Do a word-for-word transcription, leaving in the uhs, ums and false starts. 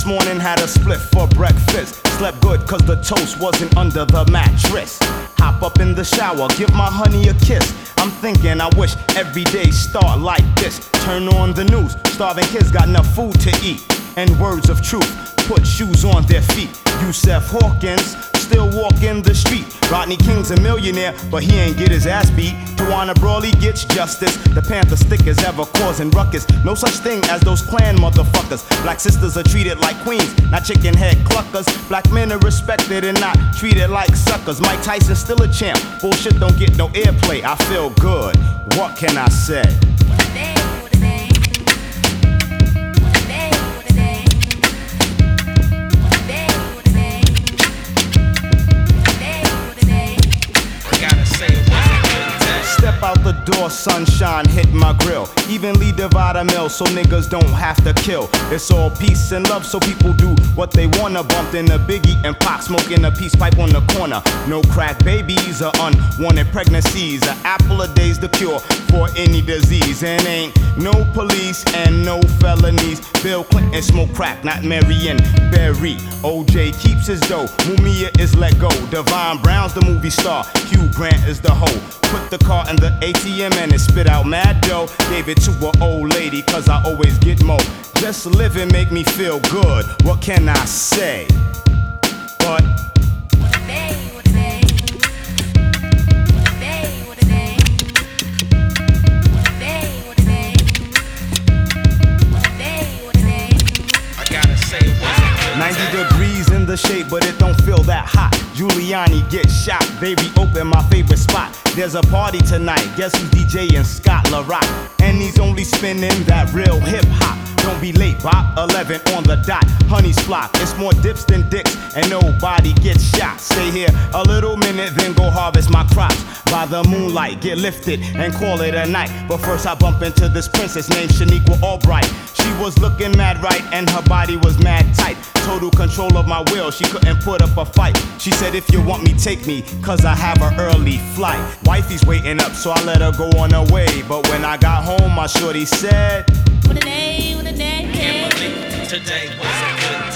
This morning had a split for breakfast. Slept good cause the toast wasn't under the mattress. Hop up in the shower, give my honey a kiss. I'm thinking I wish every day start like this. Turn on the news, starving kids got enough food to eat. And words of truth, put shoes on their feet. Yusef Hawkins still walking the street. Rodney King's a millionaire, but he ain't get his ass beat. Tawana Brawley gets justice. The Panther stickers ever causing ruckus. No such thing as those Klan motherfuckers. Black sisters are treated like queens, not chicken head cluckers. Black men are respected and not treated like suckers. Mike Tyson's still a champ. Bullshit don't get no airplay. I feel good. What can I say? Step out the door, sunshine hit my grill. Evenly divide a meal so niggas don't have to kill. It's all peace and love so people do what they wanna. Bumped in a Biggie and Pac, smoking a peace pipe on the corner. No crack babies or unwanted pregnancies. An apple a day's the cure for any disease. And ain't no police and no felonies. Bill Clinton smoke crack, not Marion Barry. O J keeps his dough, Mumia is let go. Divine Brown's the movie star, Hugh Grant is the hoe. Put the car in the A T M and it spit out mad dough. Gave it to an old lady cause I always get more. Just living make me feel good, what can I say? But ninety degrees in the shade, but it don't feel that hot. Giuliani get shot, baby open my favorite spot. There's a party tonight, guess who's DJing? Scott LaRock. And he's only spinning that real hip hop. Don't be late, Bob, eleven on the dot. Honey's flock, it's more dips than dicks, and nobody gets shot. Stay here a little minute, then go harvest my crops. By the moonlight, get lifted and call it a night. But first I bump into this princess named Shaniqua Albright. She was looking mad right and her body was mad tight. Total control of my will, she couldn't put up a fight. She said if you want me, take me, cause I have an early flight. Wifey's waiting up, so I let her go on her way. But when I got home, my shorty said, what a day, what a day, can't believe today was a good day.